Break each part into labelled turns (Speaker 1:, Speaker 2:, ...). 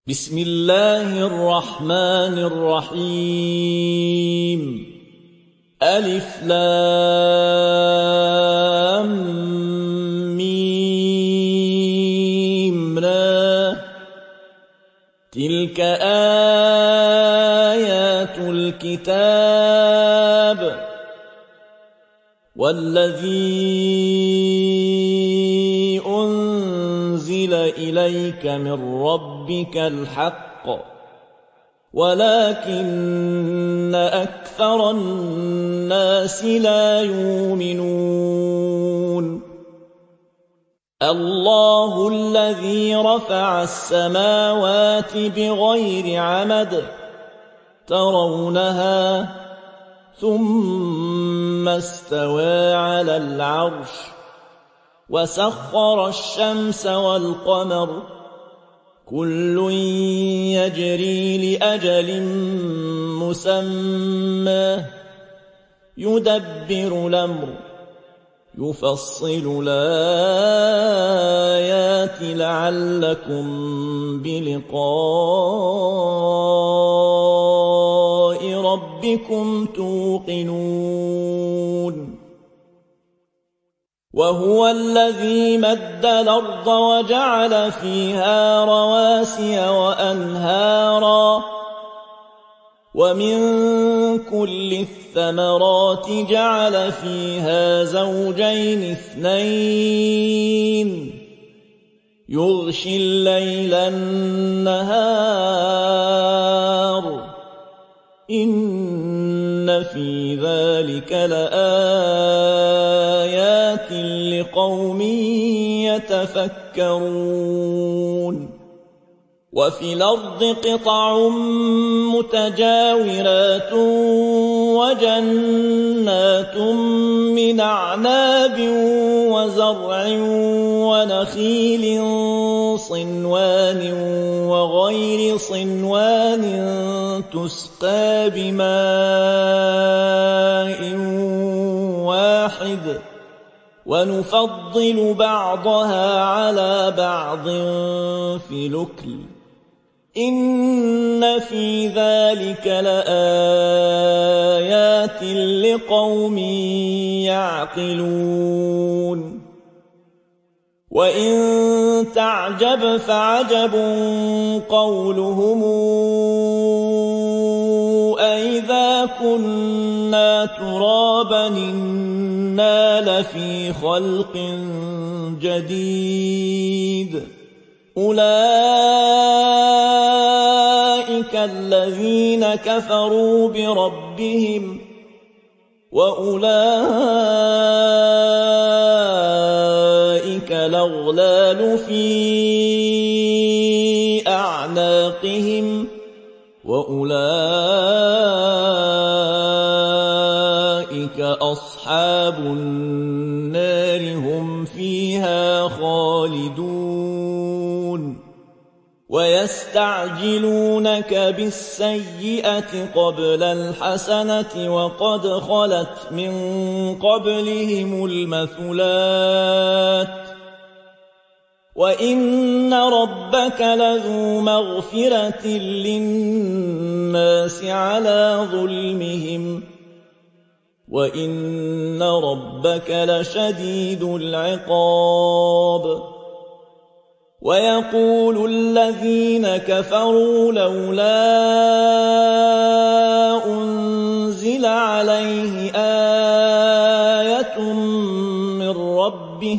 Speaker 1: بسم الله الرحمن الرحيم ألف لام ميم را تلك آيات الكتاب والذي أنزل إليك من ربك الحق ولكن أكثر الناس لا يؤمنون الله الذي رفع السماوات بغير عمد ترونها ثم استوى على العرش وسخر الشمس والقمر كل يجري لأجل مسمى يدبر الأمر يفصل الآيات لعلكم بلقاء ربكم توقنون وهو الذي مد الأرض وجعل فيها رواسي وأنهارا ومن كل الثمرات جعل فيها زوجين اثنين يغشي الليل النهار إن في ذلك لآيات لقوم يتفكرون وفي الأرض قطع متجاورات وجنات من أعناب وزرع ونخيل صنوان وغير صنوان تسقى بماء واحد ونفضل بعضها على بعض في الأكل إن في ذلك لآيات لقوم يعقلون وإن تعجب فعجب قولهم أإذا كنا ترابا إنا لفي خلق جديد أولئك الذين كفروا بربهم وأولئك الأغلال في أعناقهم وأولئك أصحاب النار هم فيها خالدون ويستعجلونك بالسيئة قبل الحسنة وقد خلت من قبلهم المثلات وإن ربك لذو مغفرة للناس على ظلمهم وإن ربك لشديد العقاب ويقول الذين كفروا لولا أنزل عليه آية من ربه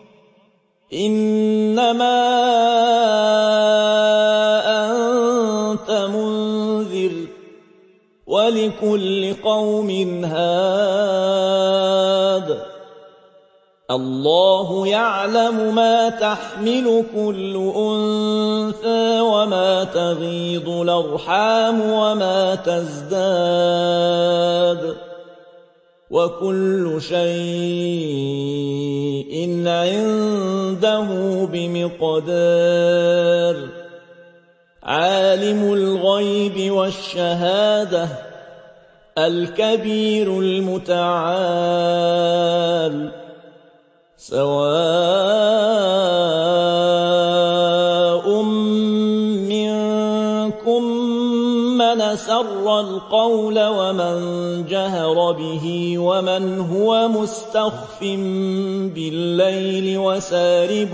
Speaker 1: إنما أنت منذر ولكل قوم هاد الله يعلم ما تحمل كل أنثى وما تغيض الأرحام وما تزداد وكل شيء عنده بمقدار عالم الغيب والشهادة الكبير المتعال سواء مِنكُم مَّنْ أَسَرَّ الْقَوْلَ وَمَنْ جَهَرَ بِهِ وَمَنْ هُوَ مُسْتَخْفٍ بِاللَّيْلِ وَسَارِبٌ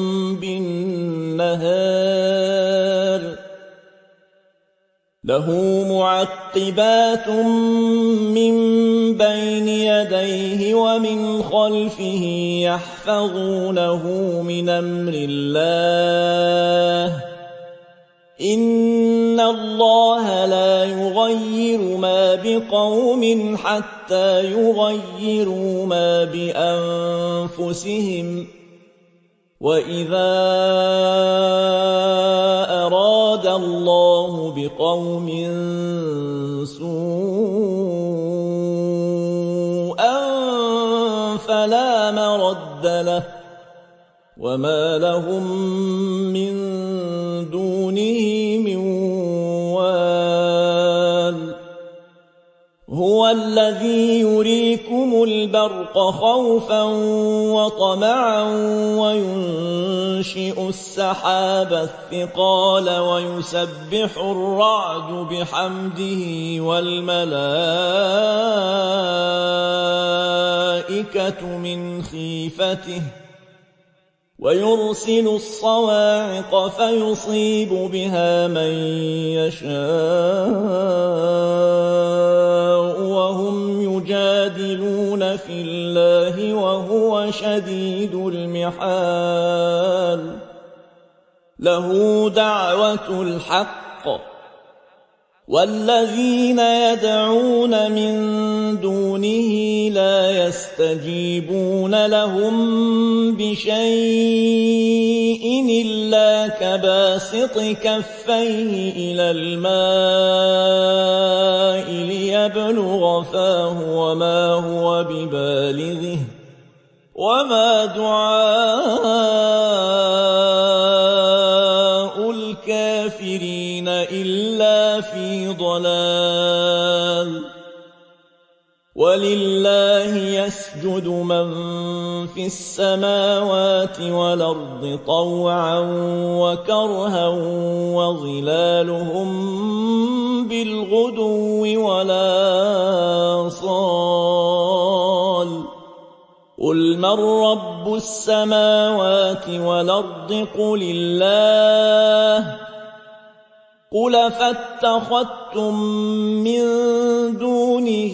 Speaker 1: بِالنَّهَارِ لَهُ مُعَقِّبَاتٌ مِّن بَيْنِ يَدَيْهِ وَمِنْ خَلْفِهِ يَحْفَظُونَهُ مِنْ أَمْرِ اللَّهِ إِنَّ اللَّهَ لَا يُغَيِّرُ مَا بِقَوْمٍ حَتَّى يُغَيِّرُوا مَا بِأَنفُسِهِمْ وَإِذَا أَرَادَ اللَّهُ بِقَوْمٍ سُوءًا فَلَا مَرَدَّ لَهُ وَمَا لَهُم مِّن دُونِهِ مِن وَالٍ هُوَ الَّذِي يُرِيكُمُ الْبَرْقَ خَوْفًا وَطَمَعًا وَيُنشِئُ السَّحَابَ الثِّقَالَ وَيُسَبِّحُ الرَّعْدُ بِحَمْدِهِ وَالْمَلَائِكَةُ مِنْ خِيفَتِهِ وَيُرْسِلُ الصَّوَاعِقَ فَيُصِيبُ بِهَا مَن يَشَاءُ وَهُمْ يُجَادِلُونَ فِي اللَّهِ وَهُوَ شَدِيدُ الْمِحَالِ لَهُ دَعْوَةُ الْحَقِّ وَالَّذِينَ يَدْعُونَ مِن دُونِهِ لَا يَسْتَجِيبُونَ لَهُم بِشَيْءٍ إِلَّا كَبَاسِطِ كَفَّيْهِ إِلَى الْمَاءِ لِيَبْلُغَ فَاهُ وَمَا هُوَ بِبَالِغِهِ وَمَا دُعَاءُ الْكَافِرِينَ إِلَّا فِي ضَلَالٍ وَلِلَّهِ يَسْجُدُ مَن فِي السَّمَاوَاتِ وَالْأَرْضِ طَوْعًا وَكَرْهًا وَظِلَالُهُم بِالْغُدُوِّ وَالْآصَالِ قُلْ مَن رَّبُّ السَّمَاوَاتِ وَالْأَرْضِ قُلِ اللَّهُ قُلْ أَفَاتَّخَذْتُم مِّن دُونِهِ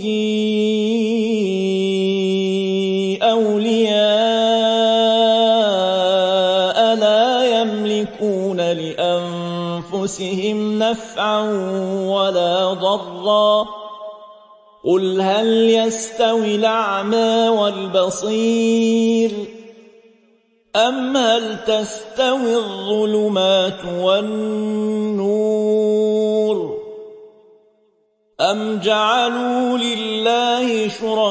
Speaker 1: أَوْلِيَاءَ لَا يَمْلِكُونَ لِأَنفُسِهِمْ نَفْعًا وَلَا ضَرًّا قُلْ هَلْ يَسْتَوِي الْأَعْمَىٰ وَالْبَصِيرُ أَمْ هَلْ تَسْتَوِي الظُّلُمَاتُ وَالنُّورُ أَمْ جَعَلُوا لِلَّهِ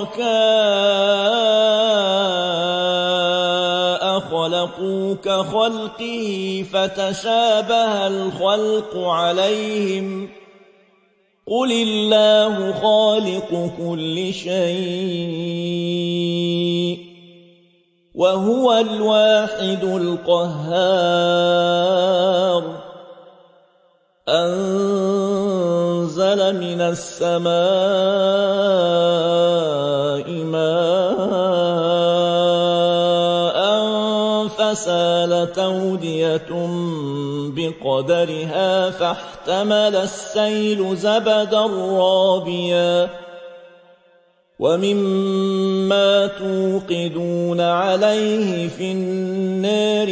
Speaker 1: شُرَكَاءَ خَلَقُوا كَخَلْقِهِ فَتَشَابَهَ الْخَلْقُ عَلَيْهِمْ قُلِ اللَّهُ خَالِقُ كُلِّ شَيْءٍ وَهُوَ الْوَاحِدُ الْقَهَّارُ أَنزَلَ مِنَ السَّمَاءِ مَاءً فَسَالَتْ أَوْدِيَةٌ بِقَدَرِهَا فَاحْتَمَلَ السَّيْلُ زَبَدًا رَّابِيًا وَمِمَّا تُوقِدُونَ عَلَيْهِ فِي النَّارِ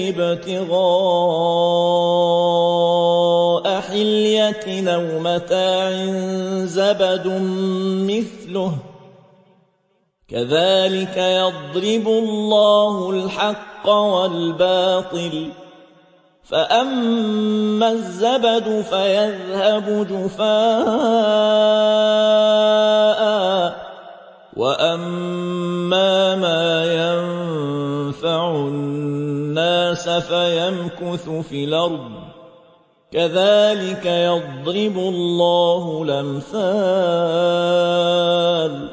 Speaker 1: ابْتِغَاءَ حِلْيَةٍ أَوْ مَتَاعٍ زَبَدٌ مِّثْلُهُ كَذَٰلِكَ يَضْرِبُ اللَّهُ الْحَقَّ وَالْبَاطِلَ فَأَمَّا الزَّبَدُ فَيَذْهَبُ جُفَاءً وَأَمَّا مَا يَنفَعُ النَّاسَ فَيَمْكُثُ فِي الْأَرْضِ كَذَٰلِكَ يَضْرِبُ اللَّهُ الْأَمْثَالَ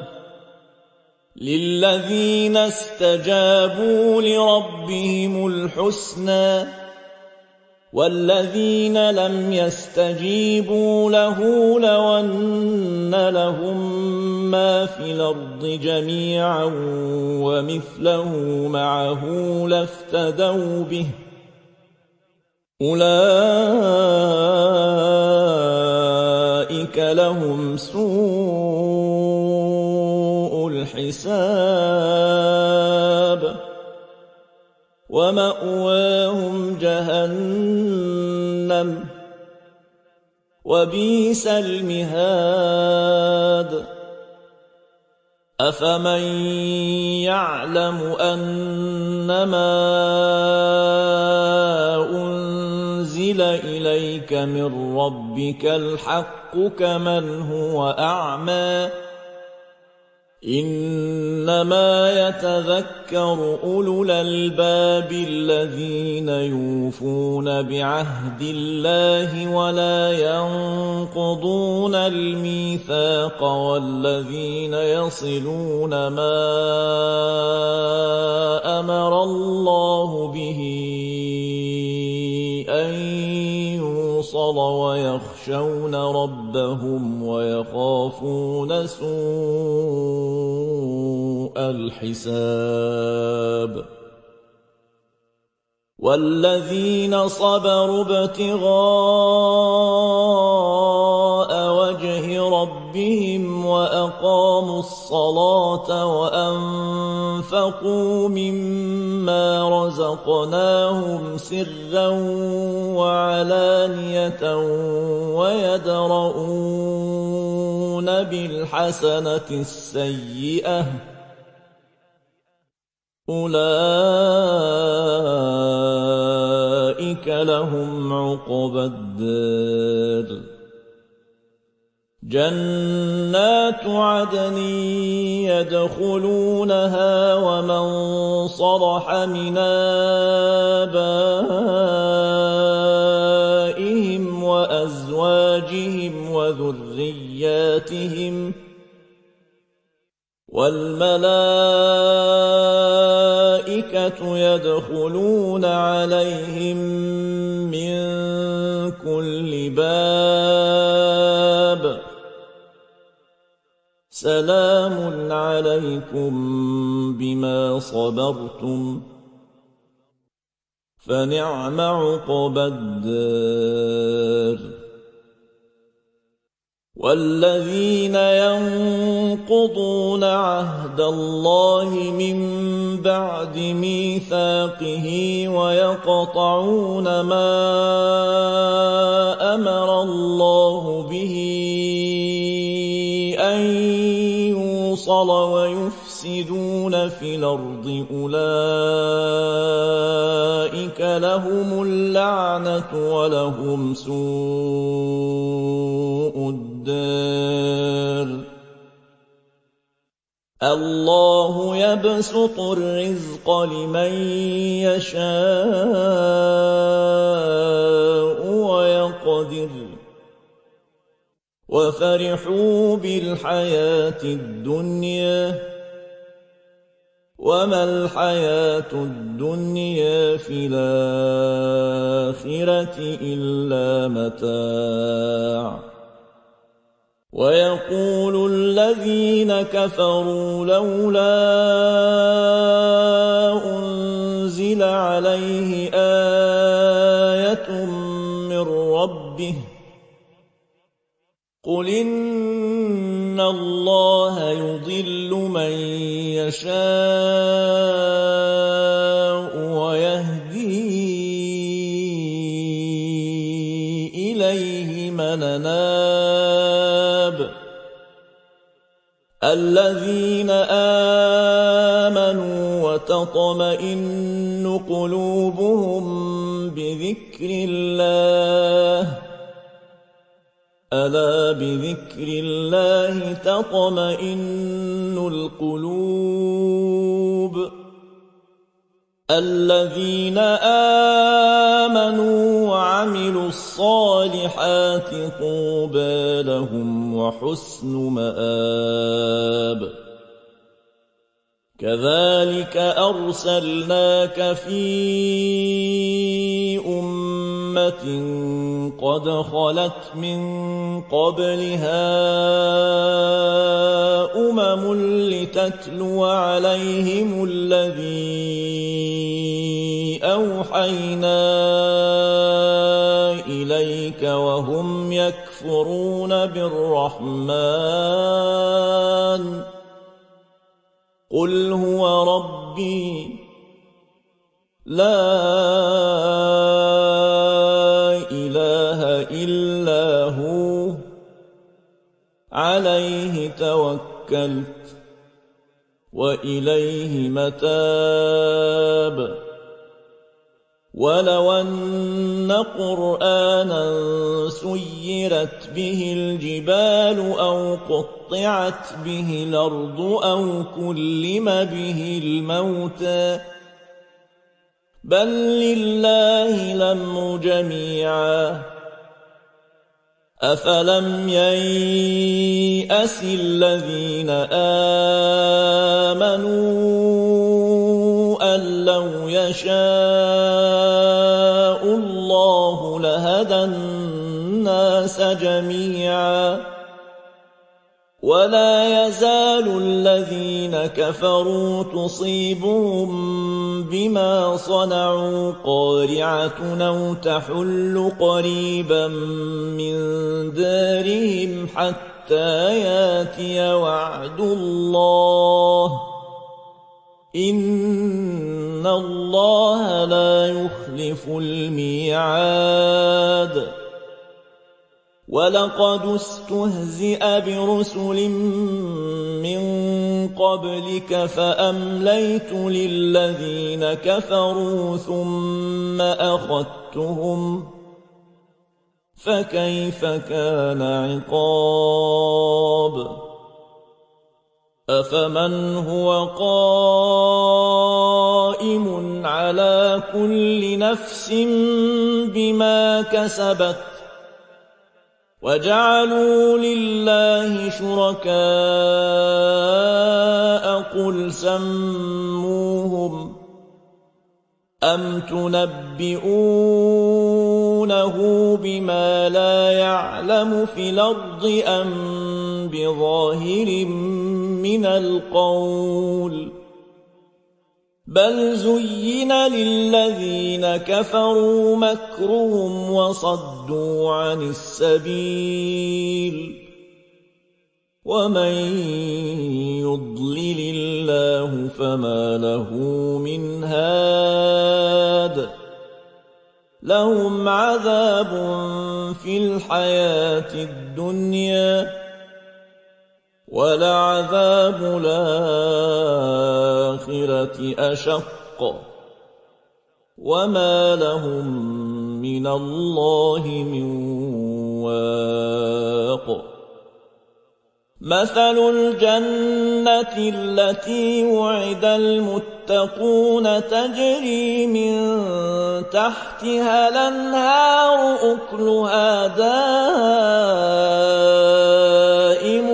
Speaker 1: لِلَّذِينَ اسْتَجَابُوا لِرَبِّهِمُ الْحُسْنَىٰ والذين لم يستجيبوا له لو أن لهم ما في الأرض جميعا ومثله معه لافتدوا به أولئك لهم سوء الحساب ومأواهم جهنم وبئس المهاد أفمن يعلم أنما أنزل إليك من ربك الحق كمن هو أعمى إنما يتذكر أولو الألباب الذين يوفون بعهد الله ولا ينقضون الميثاق والذين يصلون ما أمر الله به أن يوصل ويخشون ربهم ويخافون سوء الحساب والذين صبروا ابتغاء وجه ربهم وأقاموا الصلاة وأنفقوا مما رزقناهم سرا وعلانية ويدرؤون بالحسنة السيئة أولئك لهم عقبى الدار جنات عدن يدخلونها ومن صلح من آبائهم وأزواجهم وذرياتهم والملائكة يدخلون عليهم من كل باب سلام عليكم بما صبرتم فنعم عقبى الدار والذين ينقضون عهد الله من بعد ميثاقه ويقطعون ما أمر الله به أن يوصل ويفسدون في الأرض أولئك لهم اللعنة ولهم سوء الدار الله يبسط الرزق لمن يشاء ويقدر وفرحوا بالحياة الدنيا وما الحياة الدنيا في الآخرة إلا متاع ويقول الذين كفروا لولا أنزل عليه آية من ربه قل إن الله يضل من يشاء ويهدي إليه من أناب الذين آمنوا وتطمئن قلوبهم بذكر الله ألا بذكر الله تطمئن القلوب الذين آمنوا وعملوا الصالحات طوبى لهم وحسن مآب كذلك أرسلناك في أمة قد خلت من قبلها لتتلو عليهم الذي أوحينا إليك وهم يكفرون بالرحمن قل هو ربي لا إله إلا هو عليه توكلت وإليه متاب ولو أن قرآنا سيرت به الجبال أو قطعت به الأرض أو كلم به الموتى بل لله الأمر جميعا أفلم ييأس الذين آمنوا أن لو يشاء الله لهدى الناس جميعا ولا يزال الذين كفروا تصيبهم بما صنعوا قارعة أو تحل قريبا من دارهم حتى ياتي وعد الله إن الله لا يخلف الميعاد ولقد استهزئ برسل من قبلك فأمليت للذين كفروا ثم أخذتهم فكيف كان عقاب أفمن هو قائم على كل نفس بما كسبت وجعلوا لله شركاء قل سموهم أم تنبئونه بما لا يعلم في الأرض أم بظاهر من القول بل زين للذين كفروا مكرهم وصدوا عن السبيل ومن يضلل الله فما له من هاد لهم عذاب في الحياة الدنيا ولعذاب الآخرة أشق وما لهم من الله من واق مثل الجنة التي وعد المتقون تجري من تحتها الأنهار أكلها دائم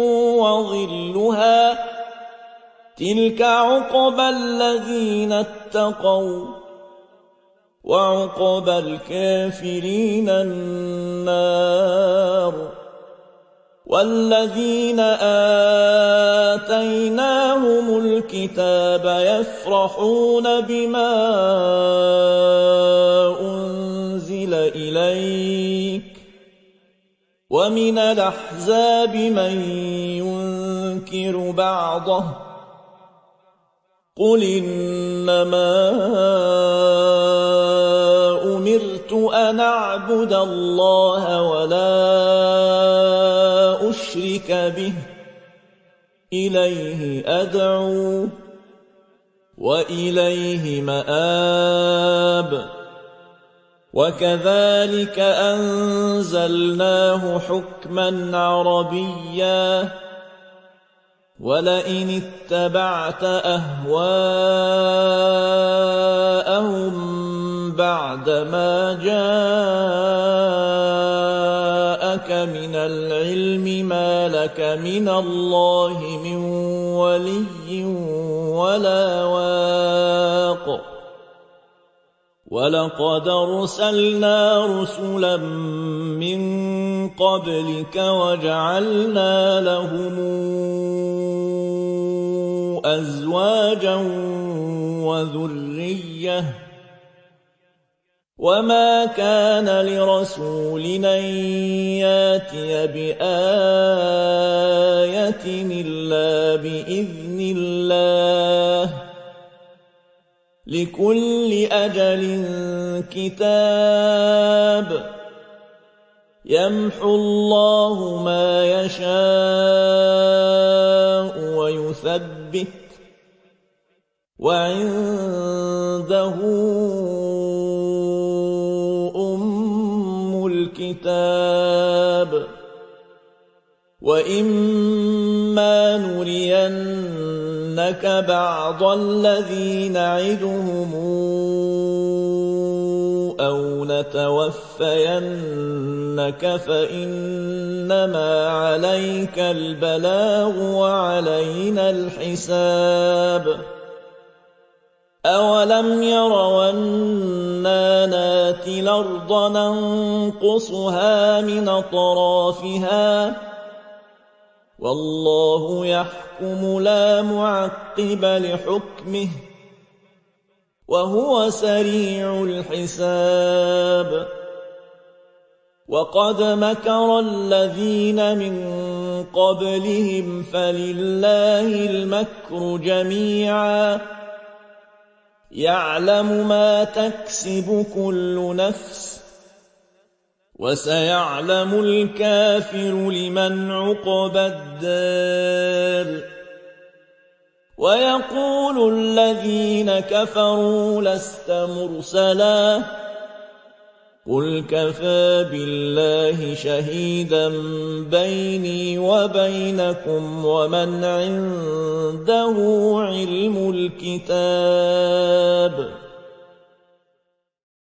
Speaker 1: وظلها تلك عقبى الذين اتقوا وعقبى الكافرين النار والذين آتيناهم الكتاب يفرحون بما أنزل إليك ومن الأحزاب من ينكر بعضه قل إنما أمرت أن أعبد الله ولا أشرك به إليه أدعو وإليه مآب وكذلك أنزلناه حكما عربيا ولئن اتبعت أهواءهم بعدما جاءك من العلم ما لك من الله من ولي ولا واق ولقد أرسلنا رسلا من قبلك وجعلنا لهم أزواجا وذرية وما كان لرسول أن ياتي بآية إلا بإذن الله لكل أجل كتاب يمحو الله ما يشاء ويثبت وعنده أم الكتاب وإما نرينك بعض الذي نعدهم أو نتوفينك فإنما عليك البلاغ وعلينا الحساب أولم يروا أنا ناتي الأرض ننقصها من أطرافها والله يحكم لا معقب لحكمه وهو سريع الحساب وقد مكر الذين من قبلهم فلله المكر جميعا يعلم ما تكسب كل نفس وسيعلم الكافر لمن عقبى الدار ويقول الذين كفروا لست مرسلا قل كفى بالله شهيدا بيني وبينكم ومن عنده علم الكتاب